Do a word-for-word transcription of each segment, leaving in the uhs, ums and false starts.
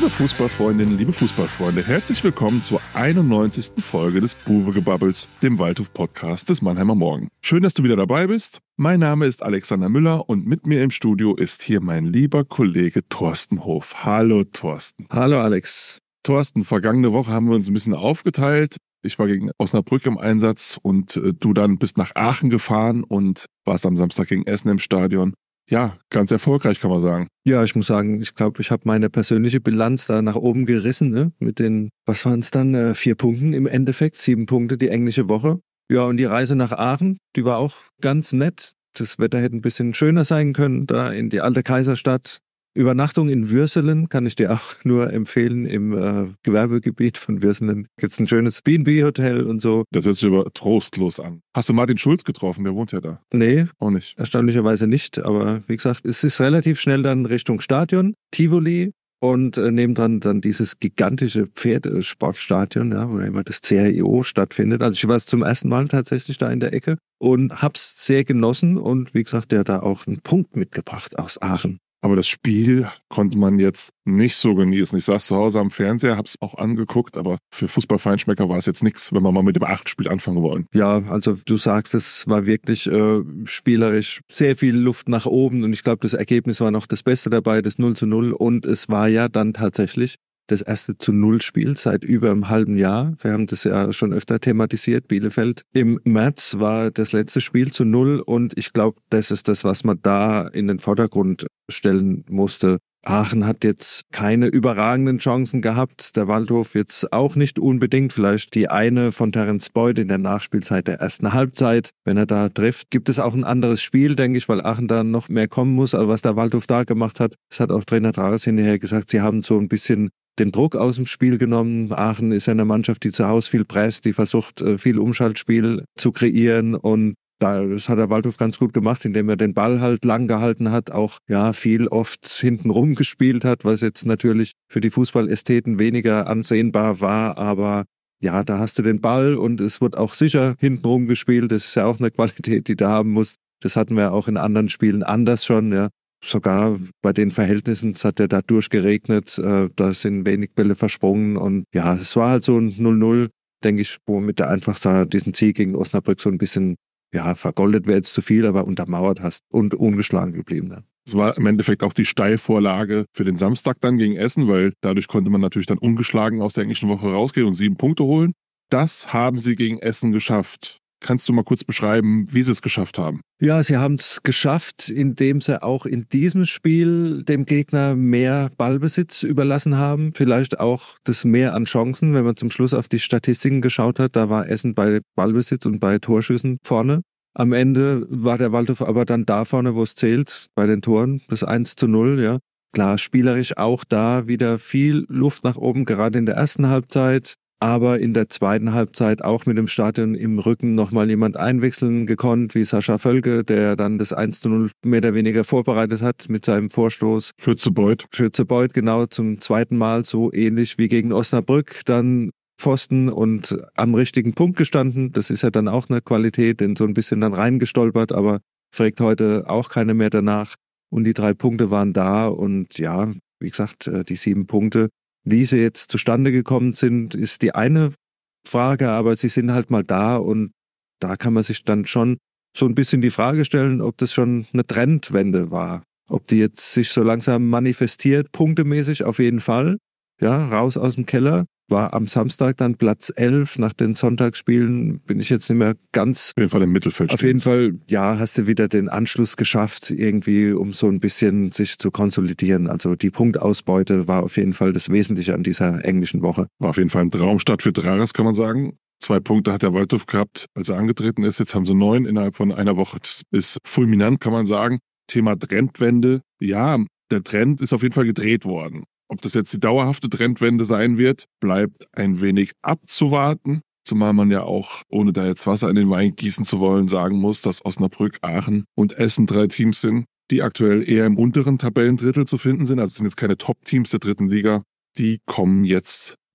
Liebe Fußballfreundinnen, liebe Fußballfreunde, herzlich willkommen zur einundneunzigsten Folge des Buwegebabbels, dem Waldhof-Podcast des Mannheimer Morgen. Schön, dass du wieder dabei bist. Mein Name ist Alexander Müller und mit mir im Studio ist hier mein lieber Kollege Thorsten Hof. Hallo Thorsten. Hallo Alex. Thorsten, vergangene Woche haben wir uns ein bisschen aufgeteilt. Ich war gegen Osnabrück im Einsatz und äh, du dann bist nach Aachen gefahren und warst am Samstag gegen Essen im Stadion. Ja, ganz erfolgreich, kann man sagen. Ja, ich muss sagen, ich glaube, ich habe meine persönliche Bilanz da nach oben gerissen, ne? Mit den, was waren es dann, äh, vier Punkten im Endeffekt, sieben Punkte die englische Woche. Ja, und die Reise nach Aachen, die war auch ganz nett. Das Wetter hätte ein bisschen schöner sein können, da in die alte Kaiserstadt. Übernachtung in Würselen kann ich dir auch nur empfehlen, im äh, Gewerbegebiet von Würselen. Gibt's ein schönes B und B-Hotel und so. Das hört sich aber trostlos an. Hast du Martin Schulz getroffen? Der wohnt ja da. Nee, auch nicht. Erstaunlicherweise nicht, aber wie gesagt, es ist relativ schnell dann Richtung Stadion, Tivoli und äh, nebendran dann dieses gigantische Pferdesportstadion, ja, wo immer das C R I O stattfindet. Also ich war zum ersten Mal tatsächlich da in der Ecke und hab's sehr genossen und wie gesagt, der hat da auch einen Punkt mitgebracht aus Aachen. Aber das Spiel konnte man jetzt nicht so genießen. Ich saß zu Hause am Fernseher, hab's auch angeguckt, aber für Fußballfeinschmecker war es jetzt nichts, wenn wir mal mit dem Acht-Spiel anfangen wollen. Ja, also du sagst, es war wirklich äh, spielerisch sehr viel Luft nach oben und ich glaube, das Ergebnis war noch das Beste dabei, das null zu null und es war ja dann tatsächlich das erste zu null Spiel seit über einem halben Jahr. Wir haben das ja schon öfter thematisiert. Bielefeld im März war das letzte Spiel zu null und ich glaube, das ist das, was man da in den Vordergrund stellen musste. Aachen hat jetzt keine überragenden Chancen gehabt. Der Waldhof jetzt auch nicht unbedingt. Vielleicht die eine von Terence Boyd in der Nachspielzeit der ersten Halbzeit. Wenn er da trifft, gibt es auch ein anderes Spiel, denke ich, weil Aachen da noch mehr kommen muss. Aber was der Waldhof da gemacht hat, das hat auch Trainer Trares hinterher gesagt, sie haben so ein bisschen den Druck aus dem Spiel genommen. Aachen ist ja eine Mannschaft, die zu Hause viel presst, die versucht, viel Umschaltspiel zu kreieren und das hat der Waldhof ganz gut gemacht, indem er den Ball halt lang gehalten hat, auch ja viel oft hinten rum gespielt hat, was jetzt natürlich für die Fußballästheten weniger ansehnbar war, aber ja, da hast du den Ball und es wird auch sicher hinten rum gespielt, das ist ja auch eine Qualität, die du haben musst. Das hatten wir auch in anderen Spielen anders schon, ja. Sogar bei den Verhältnissen, es hat ja da durchgeregnet, äh, da sind wenig Bälle versprungen und ja, es war halt so ein null null, denke ich, womit du einfach da diesen Sieg gegen Osnabrück so ein bisschen, ja, vergoldet wäre jetzt zu viel, aber untermauert hast und ungeschlagen geblieben dann. Es war im Endeffekt auch die Steilvorlage für den Samstag dann gegen Essen, weil dadurch konnte man natürlich dann ungeschlagen aus der englischen Woche rausgehen und sieben Punkte holen. Das haben sie gegen Essen geschafft. Kannst du mal kurz beschreiben, wie sie es geschafft haben? Ja, sie haben es geschafft, indem sie auch in diesem Spiel dem Gegner mehr Ballbesitz überlassen haben. Vielleicht auch das Mehr an Chancen, wenn man zum Schluss auf die Statistiken geschaut hat. Da war Essen bei Ballbesitz und bei Torschüssen vorne. Am Ende war der Waldhof aber dann da vorne, wo es zählt, bei den Toren, das eins zu null, ja. Klar, spielerisch auch da wieder viel Luft nach oben, gerade in der ersten Halbzeit. Aber in der zweiten Halbzeit auch mit dem Stadion im Rücken nochmal jemand einwechseln gekonnt, wie Sascha Völke, der dann das eins zu null mehr oder weniger vorbereitet hat mit seinem Vorstoß. Schütze Beuth. Schütze Beuth, genau, zum zweiten Mal, so ähnlich wie gegen Osnabrück, dann Pfosten und am richtigen Punkt gestanden. Das ist ja dann auch eine Qualität, denn so ein bisschen dann reingestolpert, aber fragt heute auch keine mehr danach. Und die drei Punkte waren da und ja, wie gesagt, die sieben Punkte. Wie sie jetzt zustande gekommen sind, ist die eine Frage, aber sie sind halt mal da und da kann man sich dann schon so ein bisschen die Frage stellen, ob das schon eine Trendwende war. Ob die jetzt sich so langsam manifestiert, punktemäßig auf jeden Fall. Ja, raus aus dem Keller. War am Samstag dann Platz elf. Nach den Sonntagsspielen bin ich jetzt nicht mehr ganz... Auf jeden Fall im Mittelfeld. Auf jeden Fall, ja, hast du wieder den Anschluss geschafft, irgendwie, um so ein bisschen sich zu konsolidieren. Also die Punktausbeute war auf jeden Fall das Wesentliche an dieser englischen Woche. War auf jeden Fall ein Traumstart für Trares, kann man sagen. Zwei Punkte hat der Waldhof gehabt, als er angetreten ist. Jetzt haben sie neun innerhalb von einer Woche. Das ist fulminant, kann man sagen. Thema Trendwende. Ja, der Trend ist auf jeden Fall gedreht worden. Ob das jetzt die dauerhafte Trendwende sein wird, bleibt ein wenig abzuwarten. Zumal man ja auch, ohne da jetzt Wasser in den Wein gießen zu wollen, sagen muss, dass Osnabrück, Aachen und Essen drei Teams sind, die aktuell eher im unteren Tabellendrittel zu finden sind. Also es sind jetzt keine Top-Teams der dritten Liga. Die kommen jetzt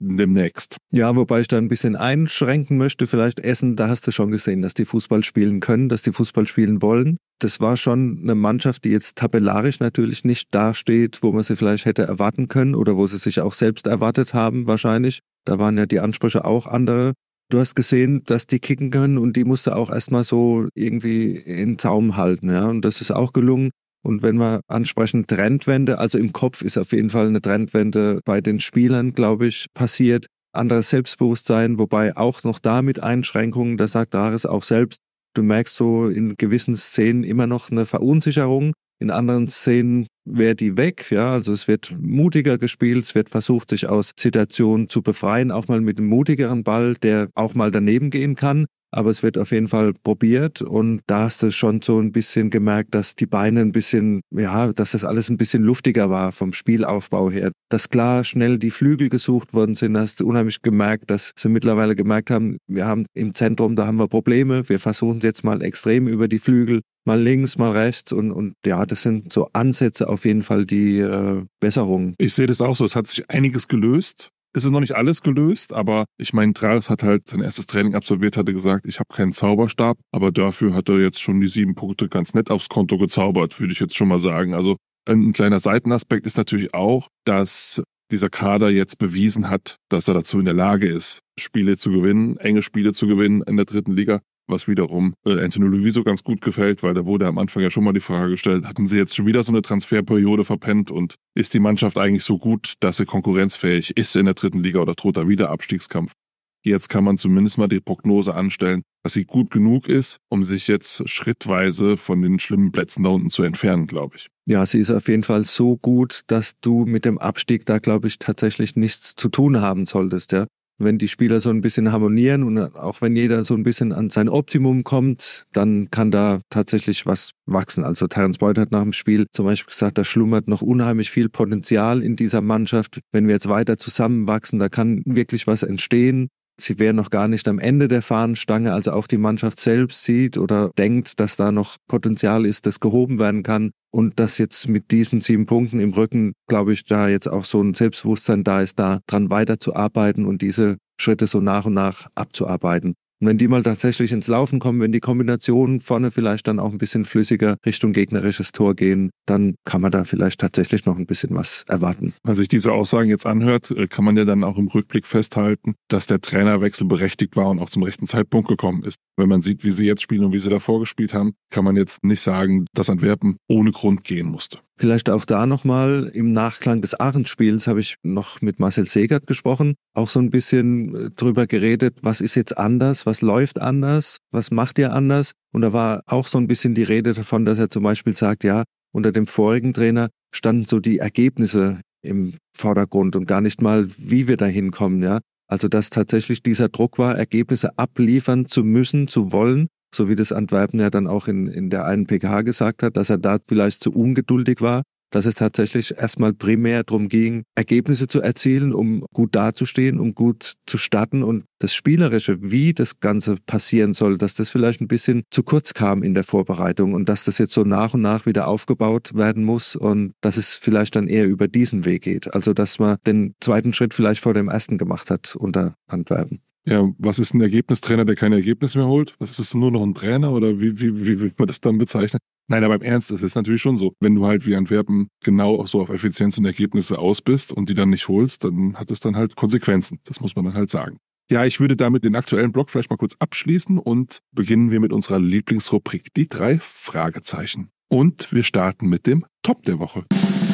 demnächst. Ja, wobei ich da ein bisschen einschränken möchte. Vielleicht Essen, da hast du schon gesehen, dass die Fußball spielen können, dass die Fußball spielen wollen. Das war schon eine Mannschaft, die jetzt tabellarisch natürlich nicht dasteht, wo man sie vielleicht hätte erwarten können oder wo sie sich auch selbst erwartet haben wahrscheinlich. Da waren ja die Ansprüche auch andere. Du hast gesehen, dass die kicken können und die musste auch erstmal so irgendwie in Zaum halten, ja. Und das ist auch gelungen. Und wenn wir ansprechen Trendwende, also im Kopf ist auf jeden Fall eine Trendwende bei den Spielern, glaube ich, passiert. Anderes Selbstbewusstsein, wobei auch noch da mit Einschränkungen, da sagt Dares auch selbst, du merkst so in gewissen Szenen immer noch eine Verunsicherung. In anderen Szenen wäre die weg, ja, also es wird mutiger gespielt, es wird versucht, sich aus Situationen zu befreien, auch mal mit einem mutigeren Ball, der auch mal daneben gehen kann. Aber es wird auf jeden Fall probiert und da hast du schon so ein bisschen gemerkt, dass die Beine ein bisschen, ja, dass das alles ein bisschen luftiger war vom Spielaufbau her. Dass klar schnell die Flügel gesucht worden sind, hast du unheimlich gemerkt, dass sie mittlerweile gemerkt haben, wir haben im Zentrum, da haben wir Probleme, wir versuchen es jetzt mal extrem über die Flügel, mal links, mal rechts und, und ja, das sind so Ansätze auf jeden Fall, die äh, Besserungen. Ich sehe das auch so, es hat sich einiges gelöst. Es ist noch nicht alles gelöst, aber ich meine, Trares hat halt sein erstes Training absolviert, hatte gesagt, ich habe keinen Zauberstab, aber dafür hat er jetzt schon die sieben Punkte ganz nett aufs Konto gezaubert, würde ich jetzt schon mal sagen. Also ein kleiner Seitenaspekt ist natürlich auch, dass dieser Kader jetzt bewiesen hat, dass er dazu in der Lage ist, Spiele zu gewinnen, enge Spiele zu gewinnen in der dritten Liga. Was wiederum äh, Anthony Luiso ganz gut gefällt, weil da wurde am Anfang ja schon mal die Frage gestellt, hatten sie jetzt schon wieder so eine Transferperiode verpennt und ist die Mannschaft eigentlich so gut, dass sie konkurrenzfähig ist in der dritten Liga oder droht da wieder Abstiegskampf? Jetzt kann man zumindest mal die Prognose anstellen, dass sie gut genug ist, um sich jetzt schrittweise von den schlimmen Plätzen da unten zu entfernen, glaube ich. Ja, sie ist auf jeden Fall so gut, dass du mit dem Abstieg da, glaube ich, tatsächlich nichts zu tun haben solltest, ja. Wenn die Spieler so ein bisschen harmonieren und auch wenn jeder so ein bisschen an sein Optimum kommt, dann kann da tatsächlich was wachsen. Also Terence Boyd hat nach dem Spiel zum Beispiel gesagt, da schlummert noch unheimlich viel Potenzial in dieser Mannschaft. Wenn wir jetzt weiter zusammenwachsen, da kann wirklich was entstehen. Sie wären noch gar nicht am Ende der Fahnenstange, also auch die Mannschaft selbst sieht oder denkt, dass da noch Potenzial ist, das gehoben werden kann. Und dass jetzt mit diesen sieben Punkten im Rücken, glaube ich, da jetzt auch so ein Selbstbewusstsein da ist, da dran weiterzuarbeiten und diese Schritte so nach und nach abzuarbeiten. Und wenn die mal tatsächlich ins Laufen kommen, wenn die Kombinationen vorne vielleicht dann auch ein bisschen flüssiger Richtung gegnerisches Tor gehen, dann kann man da vielleicht tatsächlich noch ein bisschen was erwarten. Wenn sich diese Aussagen jetzt anhört, kann man ja dann auch im Rückblick festhalten, dass der Trainerwechsel berechtigt war und auch zum rechten Zeitpunkt gekommen ist. Wenn man sieht, wie sie jetzt spielen und wie sie davor gespielt haben, kann man jetzt nicht sagen, dass Antwerpen ohne Grund gehen musste. Vielleicht auch da nochmal im Nachklang des Aachen-Spiels habe ich noch mit Marcel Segert gesprochen, auch so ein bisschen drüber geredet, was ist jetzt anders, was läuft anders, was macht ihr anders? Und da war auch so ein bisschen die Rede davon, dass er zum Beispiel sagt, ja, unter dem vorigen Trainer standen so die Ergebnisse im Vordergrund und gar nicht mal, wie wir da hinkommen, ja. Also dass tatsächlich dieser Druck war, Ergebnisse abliefern zu müssen, zu wollen, so wie das Antwerpen ja dann auch in, in der einen P K gesagt hat, dass er da vielleicht zu ungeduldig war, dass es tatsächlich erstmal primär darum ging, Ergebnisse zu erzielen, um gut dazustehen, um gut zu starten und das Spielerische, wie das Ganze passieren soll, dass das vielleicht ein bisschen zu kurz kam in der Vorbereitung und dass das jetzt so nach und nach wieder aufgebaut werden muss und dass es vielleicht dann eher über diesen Weg geht. Also dass man den zweiten Schritt vielleicht vor dem ersten gemacht hat unter Antwerpen. Ja, was ist ein Ergebnistrainer, der keine Ergebnisse mehr holt? Was ist das, nur noch ein Trainer oder wie, wie, wie wird man das dann bezeichnen? Nein, aber im Ernst, es ist natürlich schon so. Wenn du halt wie Antwerpen genau auch so auf Effizienz und Ergebnisse aus bist und die dann nicht holst, dann hat es dann halt Konsequenzen. Das muss man dann halt sagen. Ja, ich würde damit den aktuellen Block vielleicht mal kurz abschließen und beginnen wir mit unserer Lieblingsrubrik, die drei Fragezeichen. Und wir starten mit dem Top der Woche.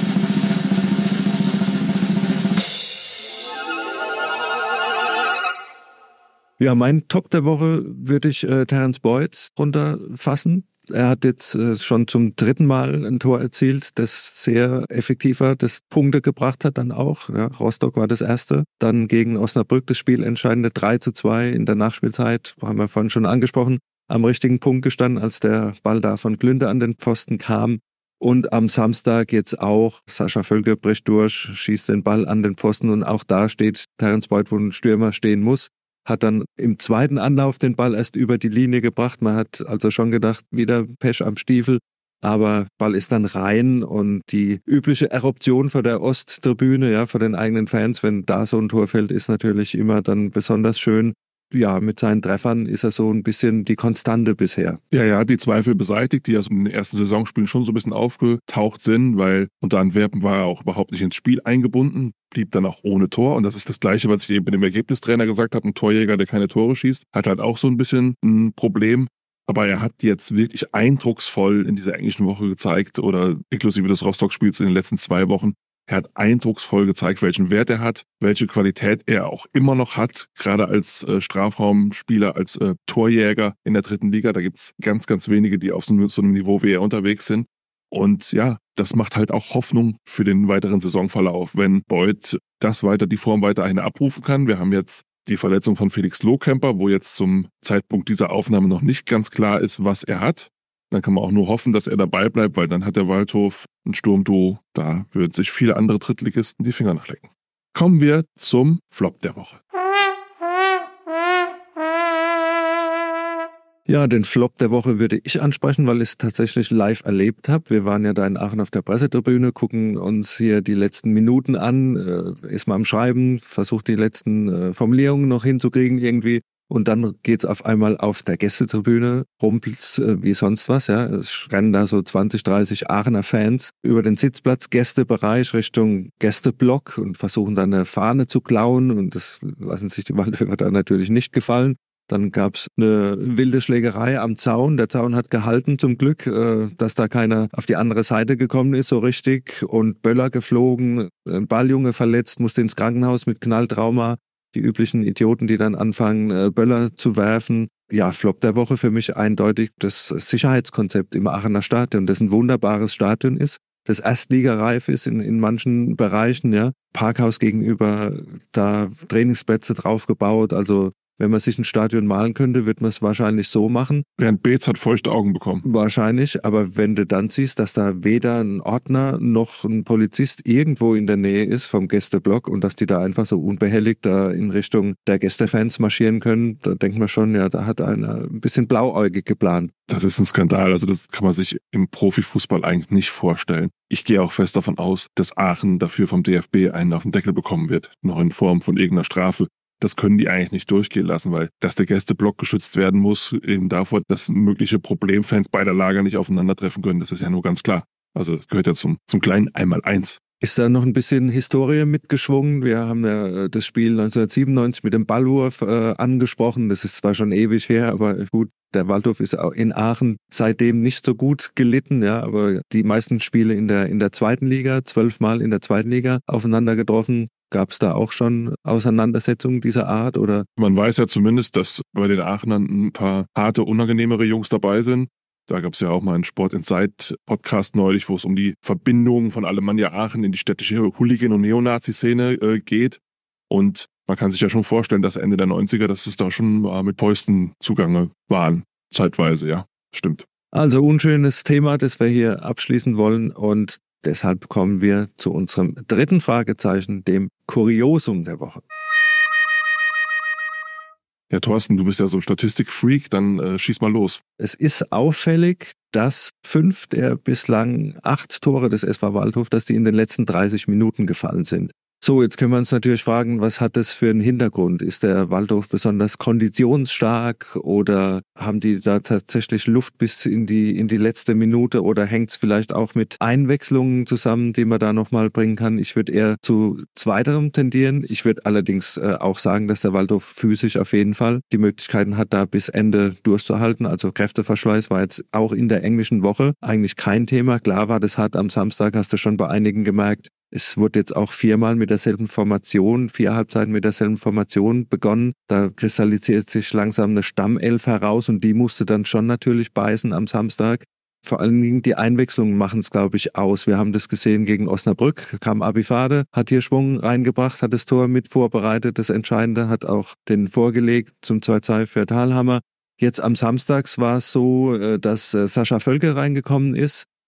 Ja, mein Top der Woche würde ich äh, Terence Boyd runterfassen. Er hat jetzt äh, schon zum dritten Mal ein Tor erzielt, das sehr effektiv war, das Punkte gebracht hat dann auch. Ja, Rostock war das erste. Dann gegen Osnabrück das spielentscheidende drei zu zwei in der Nachspielzeit, haben wir vorhin schon angesprochen, am richtigen Punkt gestanden, als der Ball da von Glünde an den Pfosten kam. Und am Samstag jetzt auch, Sascha Völker bricht durch, schießt den Ball an den Pfosten und auch da steht Terence Boyd, wo ein Stürmer stehen muss. Hat dann im zweiten Anlauf den Ball erst über die Linie gebracht. Man hat also schon gedacht, wieder Pech am Stiefel. aber Ball ist dann rein und die übliche Eruption vor der Osttribüne, ja, vor den eigenen Fans, wenn da so ein Tor fällt, ist natürlich immer dann besonders schön. Ja, mit seinen Treffern ist er so ein bisschen die Konstante bisher. Ja, ja, die Zweifel beseitigt, die also in den ersten Saisonspielen schon so ein bisschen aufgetaucht sind, weil unter Antwerpen war er auch überhaupt nicht ins Spiel eingebunden, blieb dann auch ohne Tor. Und das ist das Gleiche, was ich eben mit dem Ergebnistrainer gesagt habe. Ein Torjäger, der keine Tore schießt, hat halt auch so ein bisschen ein Problem. Aber er hat jetzt wirklich eindrucksvoll in dieser englischen Woche gezeigt oder inklusive des Rostock-Spiels in den letzten zwei Wochen, er hat eindrucksvoll gezeigt, welchen Wert er hat, welche Qualität er auch immer noch hat, gerade als äh, Strafraumspieler, als äh, Torjäger in der dritten Liga. Da gibt's ganz, ganz wenige, die auf so, so einem Niveau wie er unterwegs sind. Und ja, das macht halt auch Hoffnung für den weiteren Saisonverlauf, wenn Boyd das weiter, die Form weiter eine abrufen kann. Wir haben jetzt die Verletzung von Felix Lohkemper, wo jetzt zum Zeitpunkt dieser Aufnahme noch nicht ganz klar ist, was er hat. Dann kann man auch nur hoffen, dass er dabei bleibt, weil dann hat der Waldhof ein Sturmduo. Da würden sich viele andere Drittligisten die Finger nachlecken. Kommen wir zum Flop der Woche. Ja, den Flop der Woche würde ich ansprechen, weil ich es tatsächlich live erlebt habe. Wir waren ja da in Aachen auf der Pressetribüne, gucken uns hier die letzten Minuten an, äh, ist mal am Schreiben, versucht die letzten äh, Formulierungen noch hinzukriegen irgendwie. Und dann geht's auf einmal auf der Gästetribüne, rumpelt's äh, wie sonst was, ja. Es rennen da so zwanzig, dreißig Aachener Fans über den Sitzplatz, Gästebereich Richtung Gästeblock und versuchen dann eine Fahne zu klauen und das lassen sich die Waldhöfer da natürlich nicht gefallen. Dann gab's eine wilde Schlägerei am Zaun. Der Zaun hat gehalten zum Glück, äh, dass da keiner auf die andere Seite gekommen ist so richtig und Böller geflogen, ein Balljunge verletzt, musste ins Krankenhaus mit Knalltrauma. Die üblichen Idioten, die dann anfangen, äh, Böller zu werfen. Ja, Flop der Woche für mich eindeutig das Sicherheitskonzept im Aachener Stadion, das ein wunderbares Stadion ist, das erstligareif ist in, in manchen Bereichen, ja. Parkhaus gegenüber, da Trainingsplätze draufgebaut, also wenn man sich ein Stadion malen könnte, wird man es wahrscheinlich so machen. Bernd Beetz hat feuchte Augen bekommen. Wahrscheinlich, aber wenn du dann siehst, dass da weder ein Ordner noch ein Polizist irgendwo in der Nähe ist vom Gästeblock und dass die da einfach so unbehelligt da in Richtung der Gästefans marschieren können, da denkt man schon, ja, da hat einer ein bisschen blauäugig geplant. Das ist ein Skandal, also das kann man sich im Profifußball eigentlich nicht vorstellen. Ich gehe auch fest davon aus, dass Aachen dafür vom D F B einen auf den Deckel bekommen wird, noch in Form von irgendeiner Strafe. Das können die eigentlich nicht durchgehen lassen, weil dass der Gästeblock geschützt werden muss, eben davor, dass mögliche Problemfans beider Lager nicht aufeinandertreffen können, das ist ja nur ganz klar. Also das gehört ja zum, zum kleinen Einmaleins. Ist da noch ein bisschen Historie mitgeschwungen? Wir haben ja das Spiel neunzehnhundertsiebenundneunzig mit dem Ballwurf äh, angesprochen. Das ist zwar schon ewig her, aber gut, der Waldhof ist auch in Aachen seitdem nicht so gut gelitten, ja, aber die meisten Spiele in der in der zweiten Liga, zwölfmal in der zweiten Liga aufeinander getroffen. Gab es da auch schon Auseinandersetzungen dieser Art, oder? Man weiß ja zumindest, dass bei den Aachenern ein paar harte, unangenehmere Jungs dabei sind. Da gab es ja auch mal einen Sport Inside Podcast neulich, wo es um die Verbindung von Alemannia Aachen in die städtische Hooligan- und Neonazi-Szene äh, geht. Und man kann sich ja schon vorstellen, dass Ende der neunziger, dass es da schon äh, mit Fäusten zugange waren. Zeitweise, ja. Stimmt. Also unschönes Thema, das wir hier abschließen wollen, und deshalb kommen wir zu unserem dritten Fragezeichen, dem Kuriosum der Woche. Ja, Thorsten, du bist ja so ein Statistikfreak, dann äh, schieß mal los. Es ist auffällig, dass fünf der bislang acht Tore des S V Waldhof, dass die in den letzten dreißig Minuten gefallen sind. So, jetzt können wir uns natürlich fragen, was hat das für einen Hintergrund? Ist der Waldhof besonders konditionsstark oder haben die da tatsächlich Luft bis in die in die letzte Minute, oder hängt es vielleicht auch mit Einwechslungen zusammen, die man da nochmal bringen kann? Ich würde eher zu zweiterem tendieren. Ich würde allerdings äh, auch sagen, dass der Waldhof physisch auf jeden Fall die Möglichkeiten hat, da bis Ende durchzuhalten. Also Kräfteverschleiß war jetzt auch in der englischen Woche eigentlich kein Thema. Klar war das hart am Samstag, hast du schon bei einigen gemerkt. Es wurde jetzt auch viermal mit derselben Formation, vier Halbzeiten mit derselben Formation begonnen. Da kristallisiert sich langsam eine Stammelf heraus und die musste dann schon natürlich beißen am Samstag. Vor allen Dingen die Einwechslungen machen es, glaube ich, aus. Wir haben das gesehen gegen Osnabrück, kam Abifade, hat hier Schwung reingebracht, hat das Tor mit vorbereitet. Das Entscheidende hat auch den vorgelegt zum zwei zwei für Thalhammer. Jetzt am Samstags war es so, dass Sascha Völker reingekommen ist.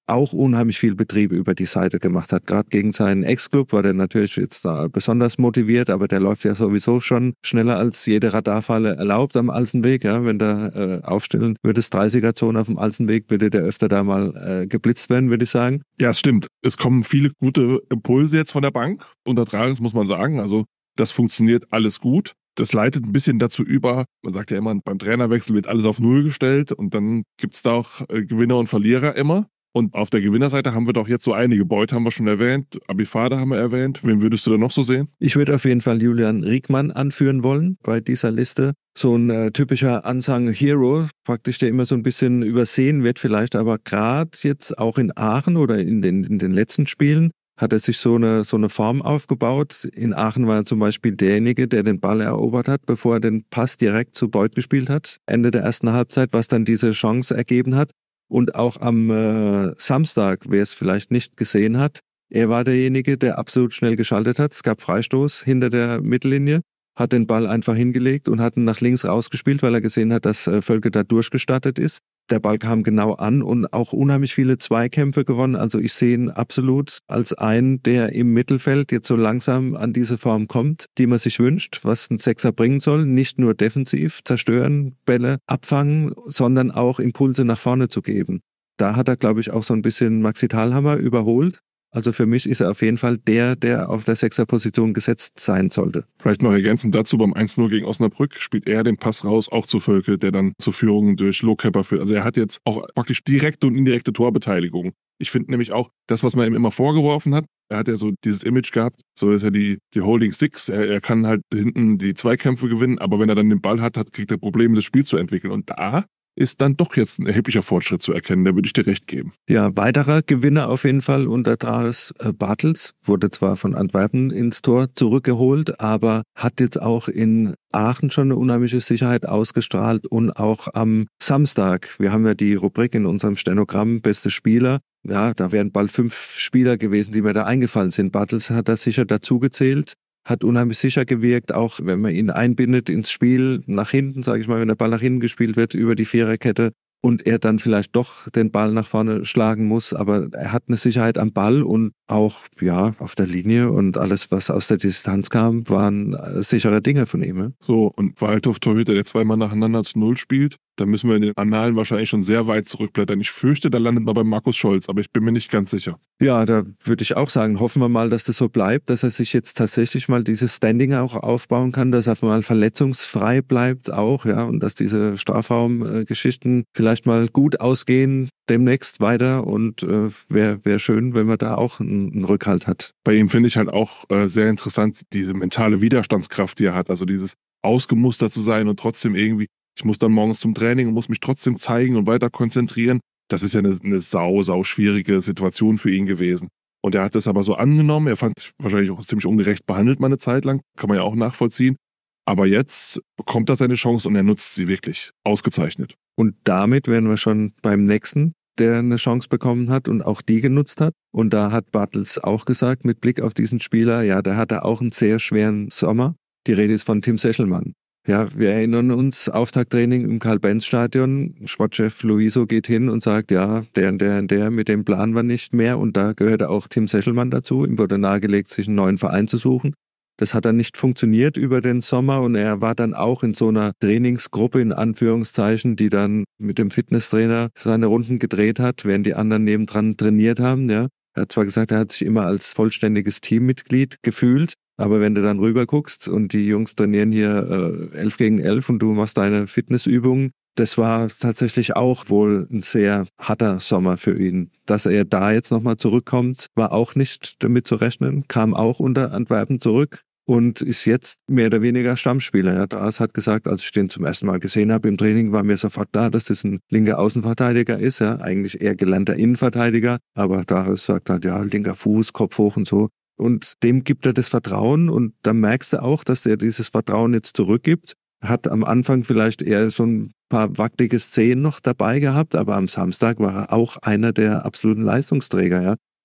auch unheimlich viel Betrieb über die Seite gemacht hat. Gerade gegen seinen Ex-Club war der natürlich jetzt da besonders motiviert, aber der läuft ja sowieso schon schneller als jede Radarfalle erlaubt am Alsenweg. Ja, wenn da äh, aufstellen würde, das dreißiger-Zone auf dem Alsenweg, würde der öfter da mal äh, geblitzt werden, würde ich sagen. Ja, es stimmt. Es kommen viele gute Impulse jetzt von der Bank. Unter Trares muss man sagen, also das funktioniert alles gut. Das leitet ein bisschen dazu über, man sagt ja immer, beim Trainerwechsel wird alles auf Null gestellt und dann gibt's da auch Gewinner und Verlierer immer. Und auf der Gewinnerseite haben wir doch jetzt so einige. Beuth haben wir schon erwähnt, Abifada haben wir erwähnt. Wen würdest du da noch so sehen? Ich würde auf jeden Fall Julian Riegmann anführen wollen bei dieser Liste. So ein äh, typischer Unsung-Hero, praktisch der immer so ein bisschen übersehen wird vielleicht, aber gerade jetzt auch in Aachen oder in den, in den letzten Spielen hat er sich so eine, so eine Form aufgebaut. In Aachen war er zum Beispiel derjenige, der den Ball erobert hat, bevor er den Pass direkt zu Beuth gespielt hat. Ende der ersten Halbzeit, was dann diese Chance ergeben hat. Und auch am äh, Samstag, wer es vielleicht nicht gesehen hat, er war derjenige, der absolut schnell geschaltet hat. Es gab Freistoß hinter der Mittellinie, hat den Ball einfach hingelegt und hat ihn nach links rausgespielt, weil er gesehen hat, dass äh, Völke da durchgestartet ist. Der Ball kam genau an und auch unheimlich viele Zweikämpfe gewonnen. Also ich sehe ihn absolut als einen, der im Mittelfeld jetzt so langsam an diese Form kommt, die man sich wünscht, was ein Sechser bringen soll. Nicht nur defensiv zerstören, Bälle abfangen, sondern auch Impulse nach vorne zu geben. Da hat er, glaube ich, auch so ein bisschen Maxi Thalhammer überholt. Also für mich ist er auf jeden Fall der, der auf der Sechserposition gesetzt sein sollte. Vielleicht noch ergänzend dazu, beim eins null gegen Osnabrück spielt er den Pass raus, auch zu Völke, der dann zur Führung durch Lohkemper führt. Also er hat jetzt auch praktisch direkte und indirekte Torbeteiligung. Ich finde nämlich auch, das, was man ihm immer vorgeworfen hat, er hat ja so dieses Image gehabt, so ist er die, die Holding Six, er, er kann halt hinten die Zweikämpfe gewinnen, aber wenn er dann den Ball hat, hat kriegt er Probleme, das Spiel zu entwickeln. Und da ist dann doch jetzt ein erheblicher Fortschritt zu erkennen, da würde ich dir recht geben. Ja, weiterer Gewinner auf jeden Fall unter Trares, äh, Bartels, wurde zwar von Antwerpen ins Tor zurückgeholt, aber hat jetzt auch in Aachen schon eine unheimliche Sicherheit ausgestrahlt und auch am Samstag, wir haben ja die Rubrik in unserem Stenogramm, beste Spieler, ja, da wären bald fünf Spieler gewesen, die mir da eingefallen sind. Bartels hat das sicher dazugezählt. Hat unheimlich sicher gewirkt, auch wenn man ihn einbindet ins Spiel, nach hinten, sage ich mal, wenn der Ball nach hinten gespielt wird, über die Viererkette und er dann vielleicht doch den Ball nach vorne schlagen muss, aber er hat eine Sicherheit am Ball und auch, ja, auf der Linie und alles, was aus der Distanz kam, waren sichere Dinge von ihm. Ne? So, und Waldhof-Torhüter, der zweimal nacheinander zu Null spielt, da müssen wir in den Annalen wahrscheinlich schon sehr weit zurückblättern. Ich fürchte, da landet man bei Markus Scholz, aber ich bin mir nicht ganz sicher. Ja, da würde ich auch sagen, hoffen wir mal, dass das so bleibt, dass er sich jetzt tatsächlich mal dieses Standing auch aufbauen kann, dass er mal verletzungsfrei bleibt auch, ja, und dass diese Strafraumgeschichten vielleicht mal gut ausgehen demnächst weiter und äh, wäre wär schön, wenn man da auch einen, einen Rückhalt hat. Bei ihm finde ich halt auch äh, sehr interessant, diese mentale Widerstandskraft, die er hat, also dieses ausgemustert zu sein und trotzdem irgendwie, ich muss dann morgens zum Training und muss mich trotzdem zeigen und weiter konzentrieren. Das ist ja eine, eine sau, sau schwierige Situation für ihn gewesen. Und er hat das aber so angenommen, er fand wahrscheinlich auch ziemlich ungerecht behandelt mal eine Zeit lang, kann man ja auch nachvollziehen. Aber jetzt bekommt er seine Chance und er nutzt sie wirklich. Ausgezeichnet. Und damit wären wir schon beim nächsten, der eine Chance bekommen hat und auch die genutzt hat. Und da hat Bartels auch gesagt, mit Blick auf diesen Spieler, ja, der hatte auch einen sehr schweren Sommer. Die Rede ist von Tim Sechelmann. Ja, wir erinnern uns, Auftakttraining im Karl-Benz-Stadion. Sportchef Luiso geht hin und sagt, ja, der und der und der, mit dem planen wir nicht mehr. Und da gehörte auch Tim Sechelmann dazu. Ihm wurde nahegelegt, sich einen neuen Verein zu suchen. Das hat dann nicht funktioniert über den Sommer und er war dann auch in so einer Trainingsgruppe in Anführungszeichen, die dann mit dem Fitnesstrainer seine Runden gedreht hat, während die anderen nebendran trainiert haben. Ja. Er hat zwar gesagt, er hat sich immer als vollständiges Teammitglied gefühlt, aber wenn du dann rüber guckst und die Jungs trainieren hier äh, elf gegen elf und du machst deine Fitnessübungen, das war tatsächlich auch wohl ein sehr harter Sommer für ihn. Dass er da jetzt nochmal zurückkommt, war auch nicht damit zu rechnen, kam auch unter Antwerpen zurück und ist jetzt mehr oder weniger Stammspieler. Ja, Dars hat gesagt, als ich den zum ersten Mal gesehen habe im Training, war mir sofort klar, dass das ein linker Außenverteidiger ist, ja, eigentlich eher gelernter Innenverteidiger, aber Dars sagt halt, ja, linker Fuß, Kopf hoch und so. Und dem gibt er das Vertrauen und da merkst du auch, dass er dieses Vertrauen jetzt zurückgibt. Hat am Anfang vielleicht eher so ein paar wackelige Szenen noch dabei gehabt, aber am Samstag war er auch einer der absoluten Leistungsträger, ja.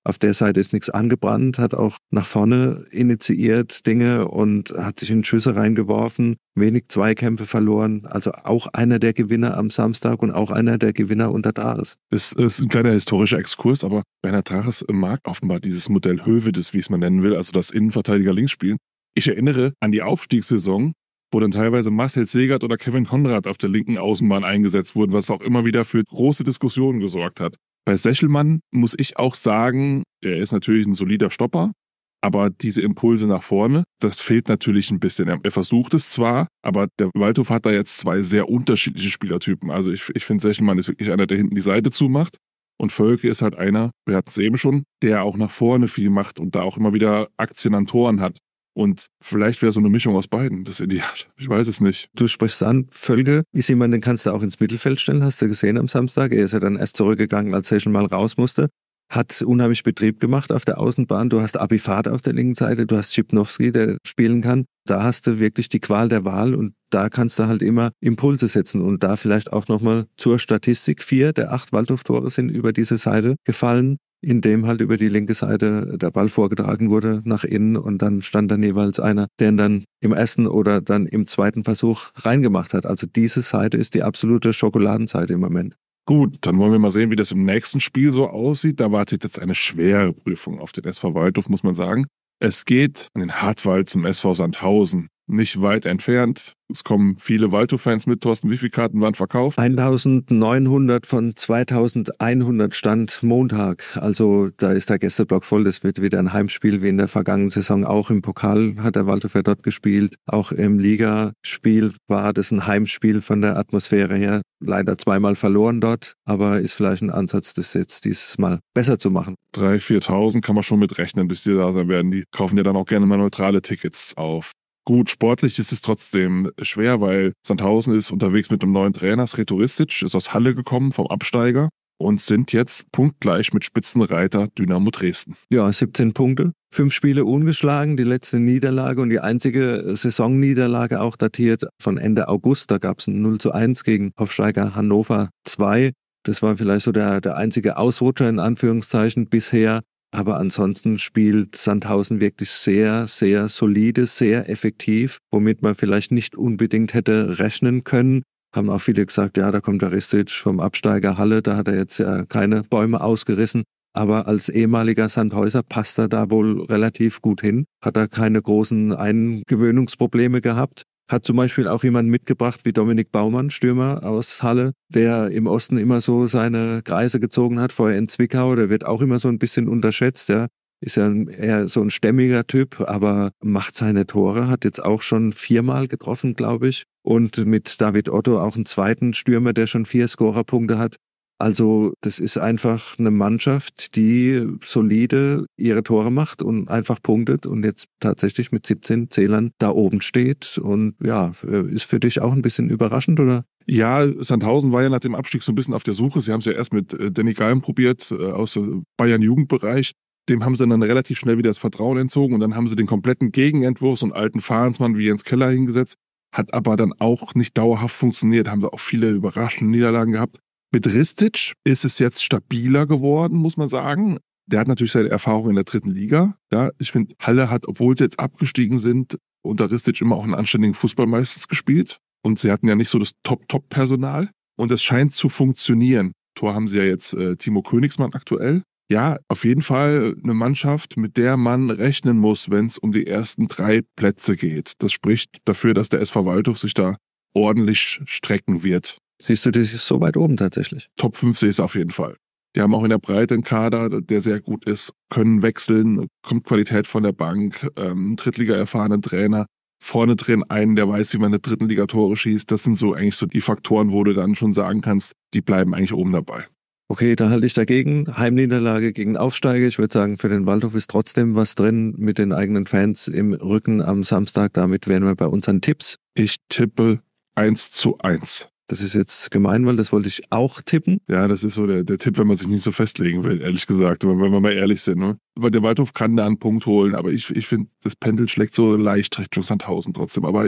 Auf der Seite ist nichts angebrannt, hat auch nach vorne initiiert Dinge und hat sich in Schüsse reingeworfen, wenig Zweikämpfe verloren. Also auch einer der Gewinner am Samstag und auch einer der Gewinner unter Traches. Es ist ein kleiner historischer Exkurs, aber Bernhard Traches mag offenbar dieses Modell Hövedes, wie es man nennen will, also das Innenverteidiger links spielen. Ich erinnere an die Aufstiegssaison, wo dann teilweise Marcel Segert oder Kevin Konrad auf der linken Außenbahn eingesetzt wurden, was auch immer wieder für große Diskussionen gesorgt hat. Bei Sechelmann muss ich auch sagen, er ist natürlich ein solider Stopper, aber diese Impulse nach vorne, das fehlt natürlich ein bisschen. Er versucht es zwar, aber der Waldhof hat da jetzt zwei sehr unterschiedliche Spielertypen. Also ich, ich finde, Sechelmann ist wirklich einer, der hinten die Seite zumacht. Und Völke ist halt einer, wir hatten es eben schon, der auch nach vorne viel macht und da auch immer wieder Aktien an Toren hat. Und vielleicht wäre so eine Mischung aus beiden das Ideal. Ich weiß es nicht. Du sprichst an, Völke ist jemand, den kannst du auch ins Mittelfeld stellen, hast du gesehen am Samstag. Er ist ja dann erst zurückgegangen, als er schon mal raus musste. Hat unheimlich Betrieb gemacht auf der Außenbahn. Du hast Abifat auf der linken Seite, du hast Schipnowski, der spielen kann. Da hast du wirklich die Qual der Wahl und da kannst du halt immer Impulse setzen. Und da vielleicht auch nochmal zur Statistik. Vier der acht Waldhof-Tore sind über diese Seite gefallen, in dem halt über die linke Seite der Ball vorgetragen wurde nach innen und dann stand dann jeweils einer, der ihn dann im ersten oder dann im zweiten Versuch reingemacht hat. Also diese Seite ist die absolute Schokoladenseite im Moment. Gut, dann wollen wir mal sehen, wie das im nächsten Spiel so aussieht. Da wartet jetzt eine schwere Prüfung auf den S V Waldhof, muss man sagen. Es geht an den Hartwald zum S V Sandhausen. Nicht weit entfernt. Es kommen viele Waldhof-Fans mit. Thorsten, wie viele Karten waren verkauft? eintausendneunhundert von zweitausendeinhundert stand Montag. Also da ist der Gästeblock voll. Das wird wieder ein Heimspiel wie in der vergangenen Saison. Auch im Pokal hat der Waldhof ja dort gespielt. Auch im Ligaspiel war das ein Heimspiel von der Atmosphäre her. Leider zweimal verloren dort, aber ist vielleicht ein Ansatz, das jetzt dieses Mal besser zu machen. dreitausend, viertausend kann man schon mitrechnen, bis die da sein werden. Die kaufen ja dann auch gerne mal neutrale Tickets auf. Gut, sportlich ist es trotzdem schwer, weil Sandhausen ist unterwegs mit einem neuen Trainer, Sretoristic, ist aus Halle gekommen vom Absteiger und sind jetzt punktgleich mit Spitzenreiter Dynamo Dresden. Ja, siebzehn Punkte, fünf Spiele ungeschlagen, die letzte Niederlage und die einzige Saisonniederlage auch datiert von Ende August. Da gab es ein null zu eins gegen Aufsteiger Hannover zwei. Das war vielleicht so der, der einzige Ausrutscher in Anführungszeichen bisher. Aber ansonsten spielt Sandhausen wirklich sehr, sehr solide, sehr effektiv, womit man vielleicht nicht unbedingt hätte rechnen können. Haben auch viele gesagt, ja, da kommt der Ristic vom Absteiger Halle, da hat er jetzt ja keine Bäume ausgerissen. Aber als ehemaliger Sandhäuser passt er da wohl relativ gut hin, hat er keine großen Eingewöhnungsprobleme gehabt. Hat zum Beispiel auch jemanden mitgebracht wie Dominik Baumann, Stürmer aus Halle, der im Osten immer so seine Kreise gezogen hat, vorher in Zwickau. Der wird auch immer so ein bisschen unterschätzt. Ja. Ist ja eher so ein stämmiger Typ, aber macht seine Tore, hat jetzt auch schon viermal getroffen, glaube ich. Und mit David Otto auch einen zweiten Stürmer, der schon vier Scorerpunkte hat. Also das ist einfach eine Mannschaft, die solide ihre Tore macht und einfach punktet und jetzt tatsächlich mit siebzehn Zählern da oben steht. Und ja, ist für dich auch ein bisschen überraschend, oder? Ja, Sandhausen war ja nach dem Abstieg so ein bisschen auf der Suche. Sie haben es ja erst mit Danny Galm probiert aus dem Bayern-Jugendbereich. Dem haben sie dann relativ schnell wieder das Vertrauen entzogen und dann haben sie den kompletten Gegenentwurf, so einen alten Fahrenmann wie Jens Keller hingesetzt. Hat aber dann auch nicht dauerhaft funktioniert, haben sie auch viele überraschende Niederlagen gehabt. Mit Ristic ist es jetzt stabiler geworden, muss man sagen. Der hat natürlich seine Erfahrung in der dritten Liga. Ja, ich finde, Halle hat, obwohl sie jetzt abgestiegen sind, unter Ristic immer auch einen anständigen Fußball meistens gespielt. Und sie hatten ja nicht so das Top-Top-Personal. Und es scheint zu funktionieren. Tor haben sie ja jetzt äh, Timo Königsmann aktuell. Ja, auf jeden Fall eine Mannschaft, mit der man rechnen muss, wenn es um die ersten drei Plätze geht. Das spricht dafür, dass der S V Waldhof sich da ordentlich strecken wird. Siehst du, das ist so weit oben tatsächlich. Top fünf sehe ich es auf jeden Fall. Die haben auch in der Breite einen Kader, der sehr gut ist, können wechseln, kommt Qualität von der Bank, ähm, Drittliga-erfahrenen Trainer, vorne drin einen, der weiß, wie man eine dritten Liga Tore schießt. Das sind so eigentlich so die Faktoren, wo du dann schon sagen kannst, die bleiben eigentlich oben dabei. Okay, da halte ich dagegen. Heimniederlage gegen Aufsteiger. Ich würde sagen, für den Waldhof ist trotzdem was drin mit den eigenen Fans im Rücken am Samstag. Damit wären wir bei unseren Tipps. Ich tippe eins zu eins. Das ist jetzt gemein, weil das wollte ich auch tippen. Ja, das ist so der, der Tipp, wenn man sich nicht so festlegen will, ehrlich gesagt, wenn wir mal ehrlich sind. Ne? Weil der Waldhof kann da einen Punkt holen, aber ich, ich finde, das Pendel schlägt so leicht Richtung Sandhausen trotzdem. Aber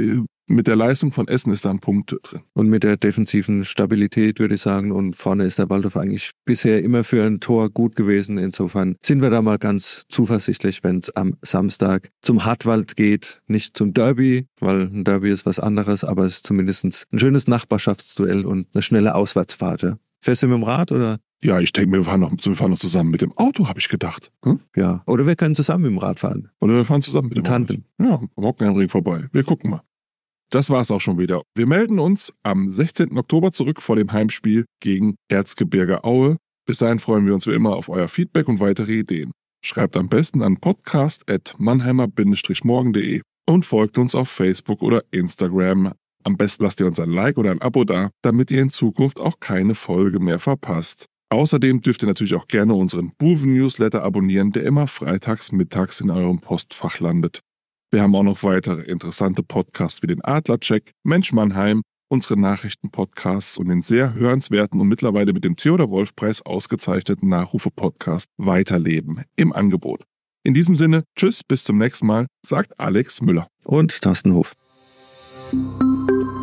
Mit der Leistung von Essen ist da ein Punkt drin. Und mit der defensiven Stabilität, würde ich sagen. Und vorne ist der Waldhof eigentlich bisher immer für ein Tor gut gewesen. Insofern sind wir da mal ganz zuversichtlich, wenn es am Samstag zum Hartwald geht. Nicht zum Derby, weil ein Derby ist was anderes, aber es ist zumindest ein schönes Nachbarschaftsduell und eine schnelle Auswärtsfahrt. Ja. Fährst du mit dem Rad oder? Ja, ich denke, wir fahren noch, wir fahren noch zusammen mit dem Auto, habe ich gedacht. Hm? Ja, oder wir können zusammen mit dem Rad fahren. Oder wir fahren zusammen mit dem Tandem. Auto. Ja, am Hockenheimring vorbei. Wir gucken mal. Das war's auch schon wieder. Wir melden uns am sechzehnten Oktober zurück vor dem Heimspiel gegen Erzgebirge Aue. Bis dahin freuen wir uns wie immer auf euer Feedback und weitere Ideen. Schreibt am besten an podcast at mannheimer Bindestrich morgen punkt de und folgt uns auf Facebook oder Instagram. Am besten lasst ihr uns ein Like oder ein Abo da, damit ihr in Zukunft auch keine Folge mehr verpasst. Außerdem dürft ihr natürlich auch gerne unseren Buven-Newsletter abonnieren, der immer freitags mittags in eurem Postfach landet. Wir haben auch noch weitere interessante Podcasts wie den Adlercheck, Mensch Mannheim, unsere Nachrichten-Podcasts und den sehr hörenswerten und mittlerweile mit dem Theodor-Wolf-Preis ausgezeichneten Nachrufe-Podcast Weiterleben im Angebot. In diesem Sinne, tschüss, bis zum nächsten Mal, sagt Alex Müller. Und Thorsten Hof.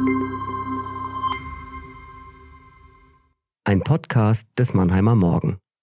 Ein Podcast des Mannheimer Morgen.